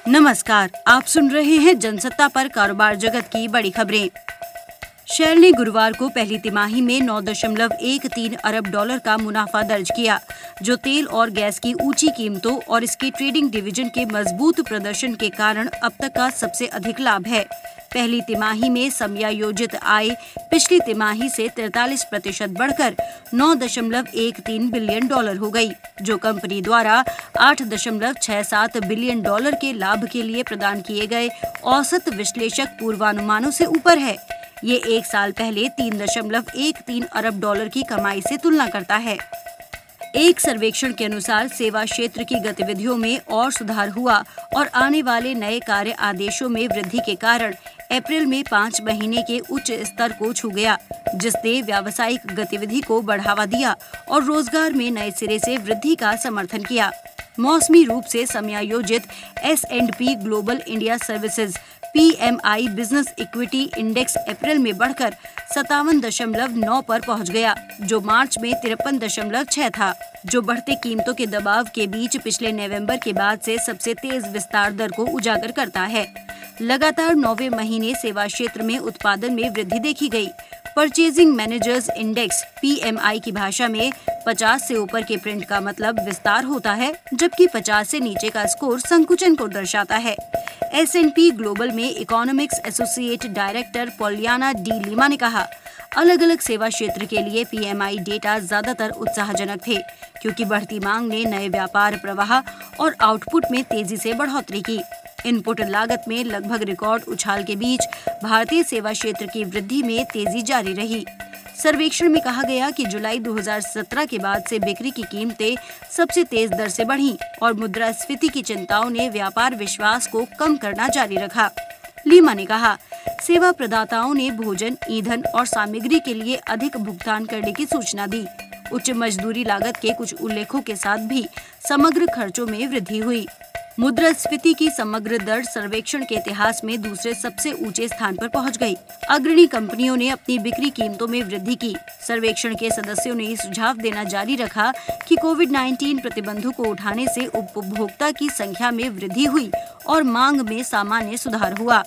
नमस्कार, आप सुन रहे हैं जनसत्ता पर कारोबार जगत की बड़ी खबरें। शेल ने गुरुवार को पहली तिमाही में 9.13 अरब डॉलर का मुनाफा दर्ज किया, जो तेल और गैस की ऊंची कीमतों और इसके ट्रेडिंग डिवीजन के मजबूत प्रदर्शन के कारण अब तक का सबसे अधिक लाभ है। पहली तिमाही में समयायोजित आय पिछली तिमाही से 43% बढ़कर 9.13 बिलियन डॉलर हो गई, जो कंपनी द्वारा 8.67 बिलियन डॉलर के लाभ के लिए प्रदान किए गए औसत विश्लेषक पूर्वानुमानों से ऊपर है। ये एक साल पहले 3.13 अरब डॉलर की कमाई से तुलना करता है। एक सर्वेक्षण के अनुसार सेवा क्षेत्र की गतिविधियों में और सुधार हुआ और आने वाले नए कार्य आदेशों में वृद्धि के कारण अप्रैल में 5 महीने के उच्च स्तर को छू गया, जिसने व्यावसायिक गतिविधि को बढ़ावा दिया और रोजगार में नए सिरे से वृद्धि का समर्थन किया। मौसमी रूप से समयायोजित S&P global India services PMI business equity index अप्रैल में बढ़कर 57.9 पर पहुंच गया, जो मार्च में 53.6 था, जो बढ़ते कीमतों के दबाव के बीच पिछले नवंबर के बाद से सबसे तेज विस्तार दर को उजागर करता है। लगातार 9वें महीने सेवा क्षेत्र में उत्पादन में वृद्धि देखी गई। परचेजिंग मैनेजर्स इंडेक्स PMI की भाषा में 50 से ऊपर के प्रिंट का मतलब विस्तार होता है, जबकि 50 से नीचे का स्कोर संकुचन को दर्शाता है। S&P ग्लोबल में economics associate director Pollyanna De Lima ने कहा, अलग अलग सेवा क्षेत्र के लिए PMI डेटा ज्यादातर उत्साहजनक थे, क्योंकि बढ़ती मांग ने नए व्यापार प्रवाह और आउटपुट में तेजी से बढ़ोतरी की। इनपुट लागत में लगभग रिकॉर्ड उछाल के बीच भारतीय सेवा क्षेत्र की वृद्धि में तेजी जारी रही। सर्वेक्षण में कहा गया कि जुलाई 2017 के बाद से बिक्री की कीमतें सबसे तेज दर से बढ़ीं और मुद्रास्फीति की चिंताओं ने व्यापार विश्वास को कम करना जारी रखा। लीमा ने कहा, सेवा प्रदाताओं ने भोजन, ईंधन और सामग्री के लिए अधिक भुगतान करने की सूचना दी। उच्च मजदूरी लागत के कुछ उल्लेखों के साथ भी समग्र खर्चों में वृद्धि हुई। मुद्रास्फीति की समग्र दर सर्वेक्षण के इतिहास में दूसरे सबसे ऊंचे स्थान पर पहुंच गई। अग्रणी कंपनियों ने अपनी बिक्री कीमतों में वृद्धि की। सर्वेक्षण के सदस्यों ने सुझाव देना जारी रखा कि कोविड-19 प्रतिबंधों को उठाने से उपभोक्ता की संख्या में वृद्धि हुई और मांग में सामान्य सुधार हुआ।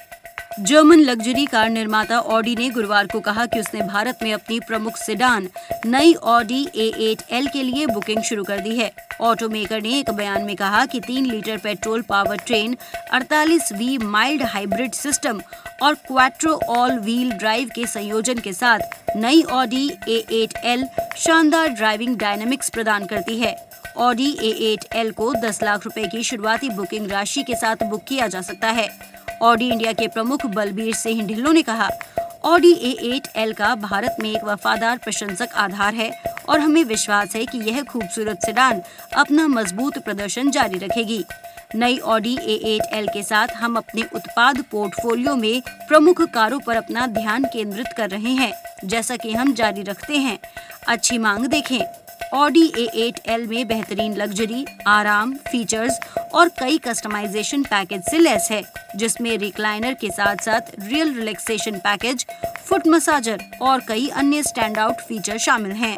जर्मन लग्जरी कार निर्माता ऑडी ने गुरुवार को कहा कि उसने भारत में अपनी प्रमुख सेडान नई ऑडी A8L के लिए बुकिंग शुरू कर दी है। ऑटोमेकर ने एक बयान में कहा कि 3 litre petrol power train, 48V mild hybrid system और क्वाट्रो ऑल व्हील ड्राइव के संयोजन के साथ नई ऑडी A8L शानदार ड्राइविंग डायनामिक्स प्रदान करती है। ऑडी A8L को 10 लाख रुपए की शुरुआती बुकिंग राशि के साथ बुक किया जा सकता है। ऑडी इंडिया के प्रमुख बलबीर सिंह ढिल्लों ने कहा, ऑडी A8L का भारत में एक वफादार प्रशंसक आधार है और हमें विश्वास है कि यह खूबसूरत सेडान अपना मजबूत प्रदर्शन जारी रखेगी। नई ऑडी A8L के साथ हम अपने उत्पाद पोर्टफोलियो में प्रमुख कारों पर अपना ध्यान केंद्रित कर रहे हैं, जैसा कि हम जारी रखते हैं। अच्छी मांग देखें। ऑडी A8L में बेहतरीन लग्जरी, आराम, फीचर्स और कई कस्टमाइजेशन पैकेज से लैस है, जिसमें रिक्लाइनर के साथ साथ real relaxation package, foot massager और कई अन्य स्टैंड आउट फीचर शामिल हैं।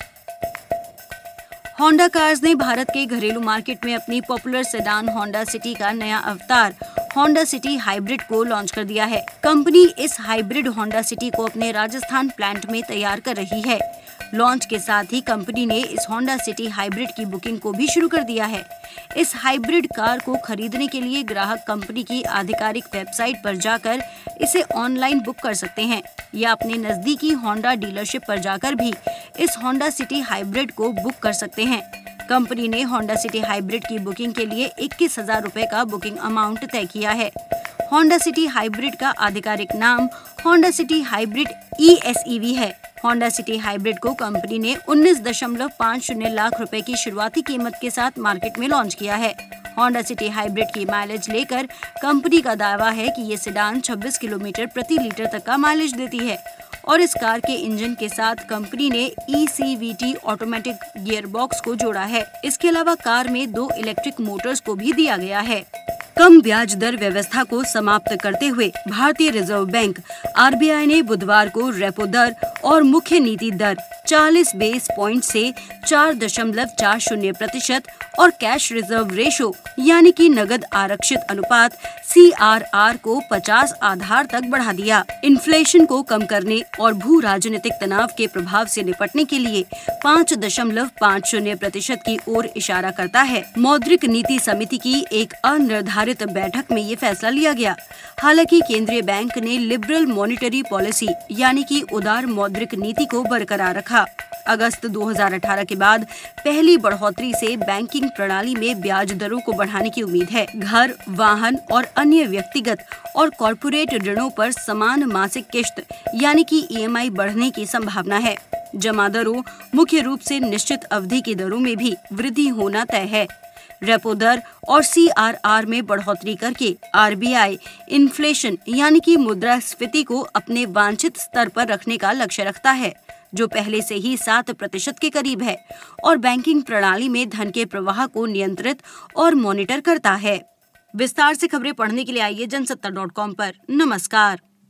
होंडा कार्स ने भारत के घरेलू मार्केट में अपनी पॉपुलर सेडान होंडा सिटी का नया अवतार होंडा सिटी हाइब्रिड को लॉन्च कर दिया है। कंपनी इस हाइब्रिड होंडा सिटी को अपने राजस्थान प्लांट में तैयार कर रही है। लॉन्च के साथ ही कंपनी ने इस होंडा सिटी हाइब्रिड की बुकिंग को भी शुरू कर दिया है। इस हाइब्रिड कार को खरीदने के लिए ग्राहक कंपनी की आधिकारिक वेबसाइट पर जाकर इसे ऑनलाइन बुक कर सकते हैं या अपने नजदीकी होंडा डीलरशिप पर जाकर भी इस होंडा सिटी हाइब्रिड को बुक कर सकते हैं। कंपनी ने होंडा सिटी हाइब्रिड की बुकिंग के लिए 21,000 रुपए का बुकिंग अमाउंट तय किया है। होंडा सिटी हाइब्रिड का आधिकारिक नाम होंडा सिटी हाइब्रिड ESEV है। होंडा सिटी हाइब्रिड को कंपनी ने 19.50 लाख रुपए की शुरुआती कीमत के साथ मार्केट में लॉन्च किया है। होंडा सिटी हाइब्रिड की माइलेज लेकर कंपनी का दावा है कि ये सेडान 26 किलोमीटर प्रति लीटर तक का माइलेज देती है और इस कार के इंजन के साथ कंपनी ने ECVT ऑटोमेटिक गियर बॉक्स को जोड़ा है। इसके अलावा कार में 2 इलेक्ट्रिक मोटर्स को भी दिया गया है। कम ब्याज दर व्यवस्था को समाप्त करते हुए भारतीय रिजर्व बैंक RBI ने बुधवार को रेपो दर और मुख्य नीति दर 40 बेस पॉइंट से 4.40% और कैश रिजर्व रेशो यानी कि नगद आरक्षित अनुपात CRR को 50 आधार तक बढ़ा दिया। इन्फ्लेशन को कम करने और भू राजनीतिक तनाव के प्रभाव से निपटने के लिए 5.50% की ओर इशारा करता है। मौद्रिक नीति समिति की एक अनिर्धारित बैठक में ये फैसला लिया गया। हालांकि केंद्रीय बैंक ने लिबरल मॉनेटरी पॉलिसी यानी कि उदार मौद्रिक नीति को बरकरार रखा। अगस्त 2018 के बाद पहली बढ़ोतरी से बैंकिंग प्रणाली में ब्याज दरों को बढ़ाने की उम्मीद है। घर, वाहन और अन्य व्यक्तिगत और कॉर्पोरेट ऋणों पर समान मासिक किश्त यानी कि EMI बढ़ने की संभावना है। जमा दरों, मुख्य रूप से निश्चित अवधि की दरों में भी वृद्धि होना तय है। रेपो दर और CRR में बढ़ोतरी करके RBI इन्फ्लेशन यानी कि मुद्रास्फीति को अपने वांछित स्तर पर रखने का लक्ष्य रखता है, जो पहले से ही 7% के करीब है और बैंकिंग प्रणाली में धन के प्रवाह को नियंत्रित और मॉनिटर करता है। विस्तार से खबरें पढ़ने के लिए आइए जनसत्ता.com पर। नमस्कार।